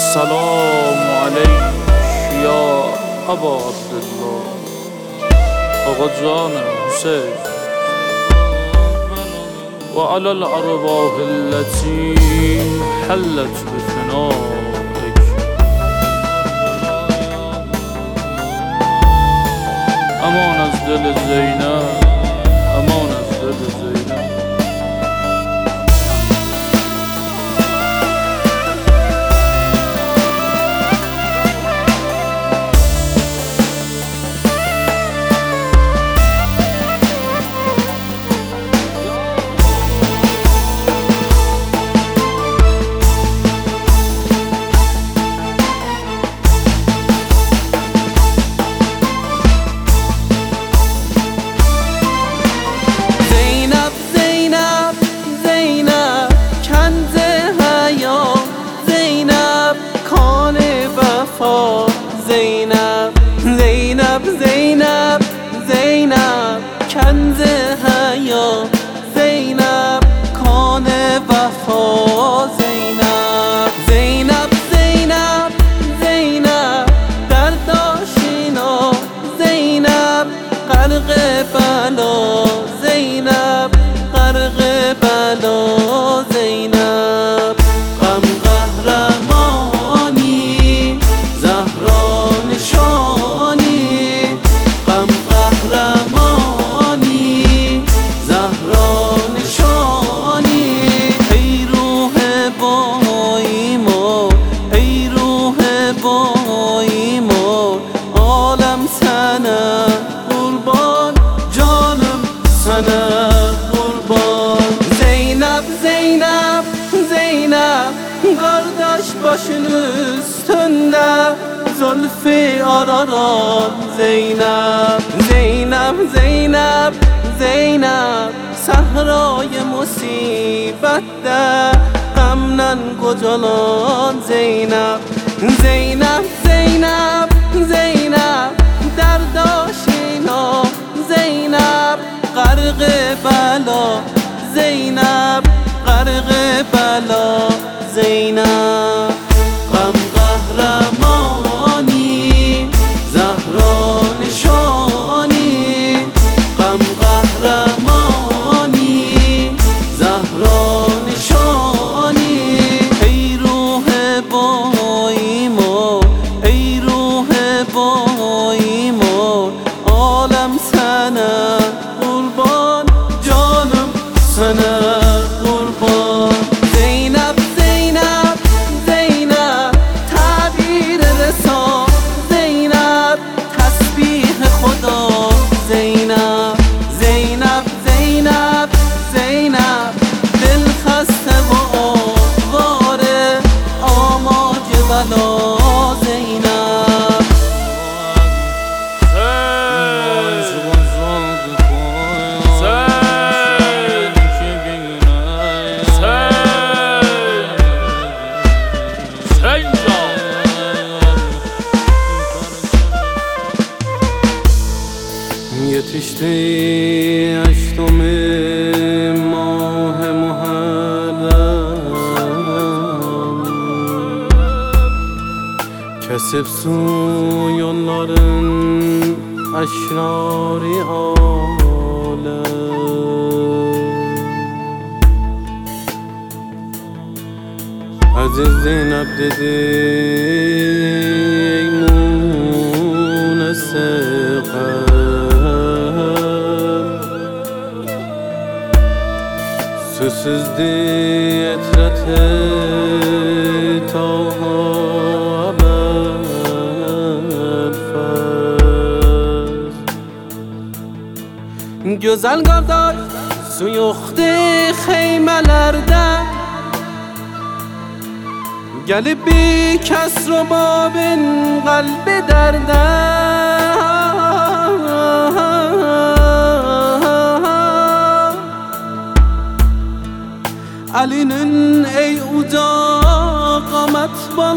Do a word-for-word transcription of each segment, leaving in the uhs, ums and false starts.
السلام علیک یا ابا عبدالله، آقا جان حسین، و علی الارواح التي حلت بفنائک. امان از دل زینب، امان از دل زینب. زینب زینب زینب زینب کنز حیا، زینب کان وفا، زینب زینب زینب زینب درد آشینا، زینب غرق بلا، زینب غرق بلا، زینب غم قهرمانی زهرا نشانی، غم قهرمانی زهرا نشانی. ای روح با ایمان، ای روح با ایمان، عالم سنه قربان، جانم سنه قربان. زینب زینب زینب kardeş başın üstünde Zülfü araran Zeynep Zeynep Zeynep Zeynep Sahray musibette Gamnen kocalan Zeynep Zeynep Zeynep Zeynep derd aşina, Zeynep garg bela, Zeynep garg bela, Zeynep غم قهرمانی زهرا نشانی، غم قهرمانی زهرا نشانی. ای روح با ایمان، ای روح با ایمان، عالم سنه قربان، جانم سنه قربان. زینب زینب زینب تعبیر رسا، زینب تسبیح خدا، زینب زینب زینب زینب دل خسته و آواره آماج بلا، زینب یتیشتی هشتم ماه محرم kesip su yolların aşrari alem. Aziz Zeynep dedi ey munese Sözsüzdü etrete taha berfez. Güzel kardeş su yoktu xeymelerde, gelip bir kesr babin kalbi derde. Ali'nin ey uca qamet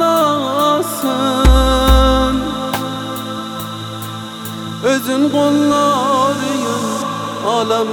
balasın, özün qollarıyın alem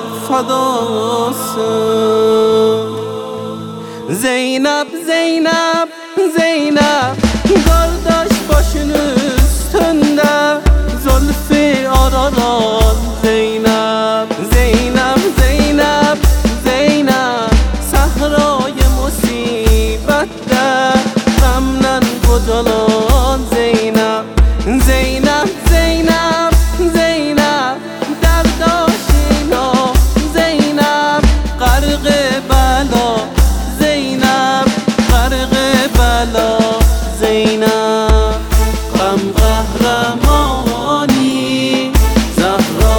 fadasın. Zeynep Zeynep Zeynep Kardeş başın üstünde zülfü araran Zeynep, Zeynep, Zeynep, Zeynep Sahrayı musibette gamlen kocalan Zeynep, Zeynep, Zeynep, Zeynep derdaşina Zeynep gargı bela Zeynep gargı bela Zeynep gam kahramani Zahra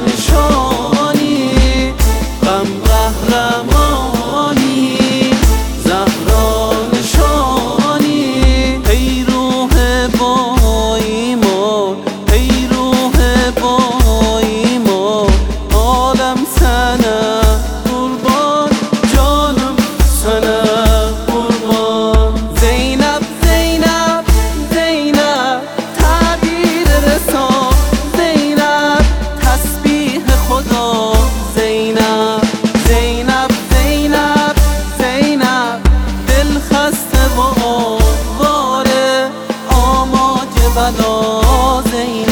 nişani gam kahramani Zahra nişani ey ruh ba iman ey ruh ba iman alem sana kurban canım sana kurban Zeynep Zeynep Zeynep تعبیر رسا زینب تسبیح خدا زینب زینب زینب زینب دل خسته و آواره آماج بلا زینب